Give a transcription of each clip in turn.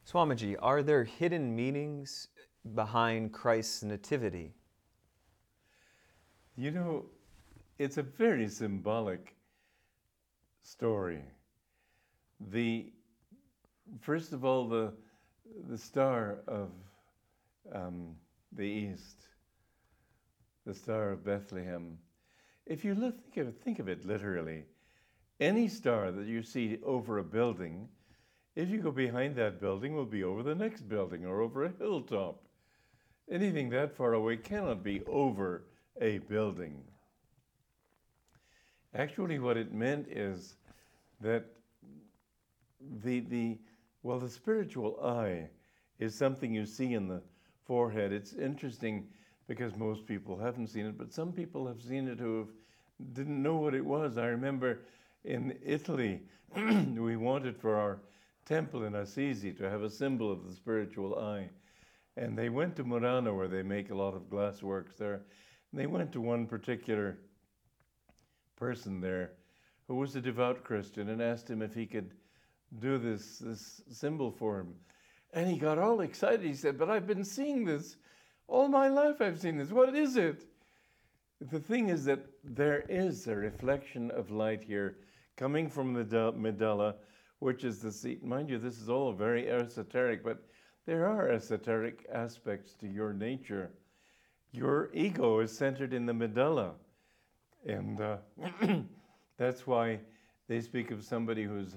Swamiji, are there hidden meanings behind Christ's nativity? You know, it's a very symbolic story. The first of all, the star of the east, the Star of Bethlehem. If you think of it literally, any star that you see over a building, if you go behind that building, will be over the next building or over a hilltop. Anything that far away cannot be over a building. Actually, what it meant is that the spiritual eye is something you see in the forehead. It's interesting because most people haven't seen it, but some people have seen it who didn't know what it was. I remember in Italy, we wanted for our temple in Assisi to have a symbol of the spiritual eye. And they went to Murano, where they make a lot of glass works there. And they went to one particular person there who was a devout Christian and asked him if he could do this symbol for him. And he got all excited. He said, "But I've been seeing this. All my life I've seen this. What is it?" The thing is that there is a reflection of light here coming from the medulla, which is the seat. Mind you, this is all very esoteric, but there are esoteric aspects to your nature. Your ego is centered in the medulla. And that's why they speak of somebody who's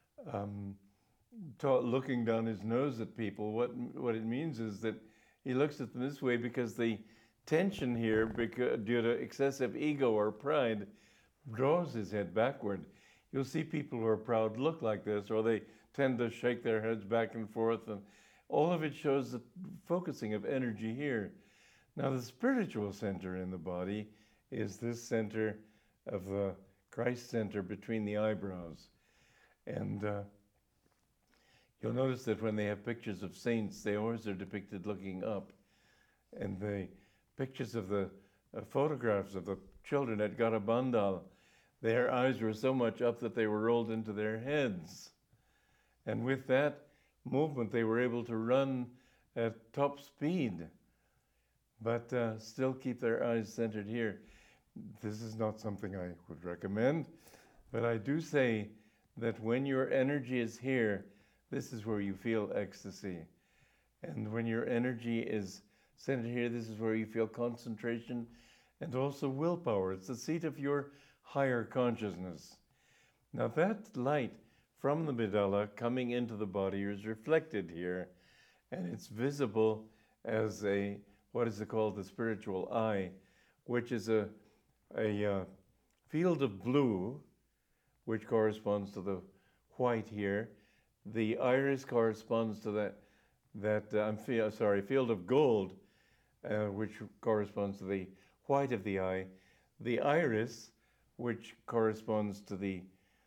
looking down his nose at people. What it means is that he looks at them this way because the tension here, due to excessive ego or pride, draws his head backward. You'll see people who are proud look like this, or they tend to shake their heads back and forth, and all of it shows the focusing of energy here. Now, the spiritual center in the body is this center of the Christ center between the eyebrows. And you'll notice that when they have pictures of saints, they always are depicted looking up. And the pictures of the photographs of the children at Garabandal, their eyes were so much up that they were rolled into their heads. And with that movement, they were able to run at top speed, but still keep their eyes centered here. This is not something I would recommend, but I do say that when your energy is here, this is where you feel ecstasy. And when your energy is centered here, this is where you feel concentration and also willpower. It's the seat of your higher consciousness. Now that light from the medulla coming into the body is reflected here, and it's visible as what is it called, the spiritual eye, which is a field of blue, which corresponds to the white here. The iris corresponds to field of gold, which corresponds to the white of the eye. The iris, which corresponds to the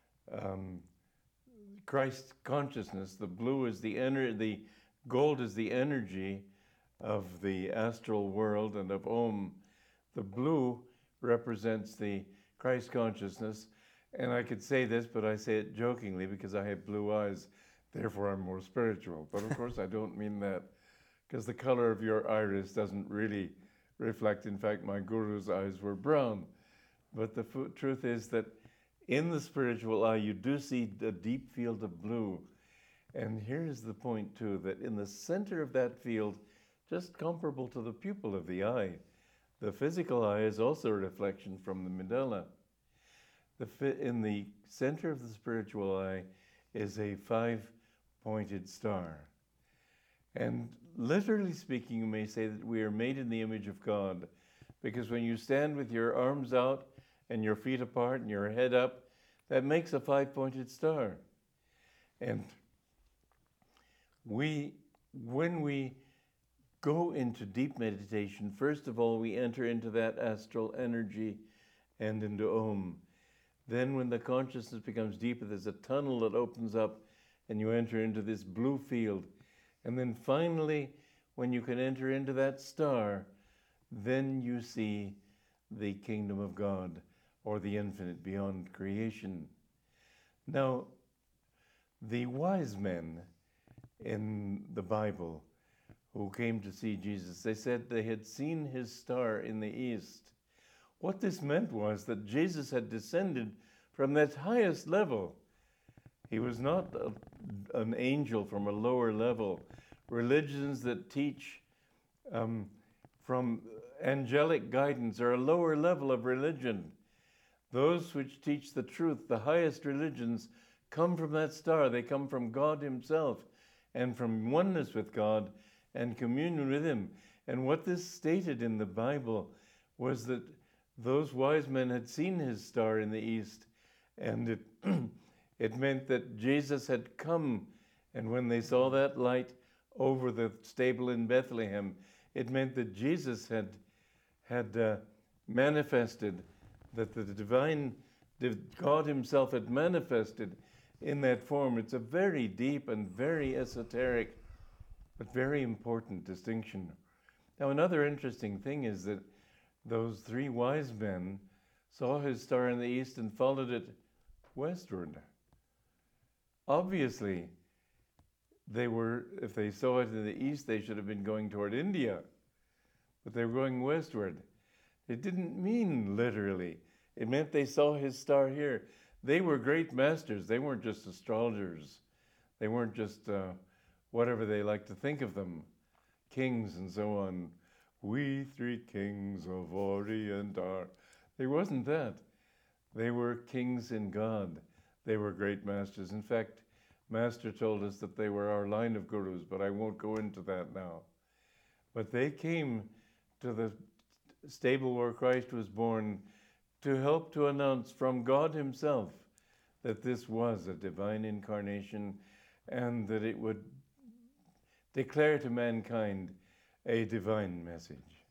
Christ consciousness. The blue is the gold is the energy of the astral world and of Om. The blue represents the Christ consciousness. And I could say this, but I say it jokingly because I have blue eyes, therefore I'm more spiritual. But of course I don't mean that, because the color of your iris doesn't really reflect. In fact, my guru's eyes were brown. But the truth is that in the spiritual eye, you do see a deep field of blue. And here's the point too, that in the center of that field, just comparable to the pupil of the eye, the physical eye is also a reflection from the medulla. In the center of the spiritual eye is a 5-pointed star. And literally speaking, you may say that we are made in the image of God, because when you stand with your arms out and your feet apart and your head up, that makes a 5-pointed star. And when we go into deep meditation, first of all, we enter into that astral energy and into Om. Then when the consciousness becomes deeper, there's a tunnel that opens up and you enter into this blue field. And then finally, when you can enter into that star, then you see the kingdom of God, or the infinite beyond creation. Now, the wise men in the Bible who came to see Jesus. They said they had seen his star in the east. What this meant was that Jesus had descended from that highest level. He was not an angel from a lower level. Religions that teach from angelic guidance are a lower level of religion. Those which teach the truth, the highest religions, come from that star. They come from God himself and from oneness with God and communion with him. And what this stated in the Bible was that those wise men had seen his star in the east, and it meant that Jesus had come. And when they saw that light over the stable in Bethlehem, it meant that Jesus had manifested, that God himself had manifested in that form. It's a very deep and very esoteric, but very important distinction. Now, another interesting thing is that those three wise men saw his star in the east and followed it westward. Obviously, if they saw it in the east, they should have been going toward India, but they were going westward. It didn't mean literally. It meant they saw his star here. They were great masters. They weren't just astrologers. They weren't just whatever they like to think of them, kings and so on. We three kings of Orient are. They wasn't that. They were kings in God. They were great masters. In fact, Master told us that they were our line of gurus, but I won't go into that now. But they came to the stable where Christ was born to help to announce from God himself that this was a divine incarnation and that it would declare to mankind a divine message.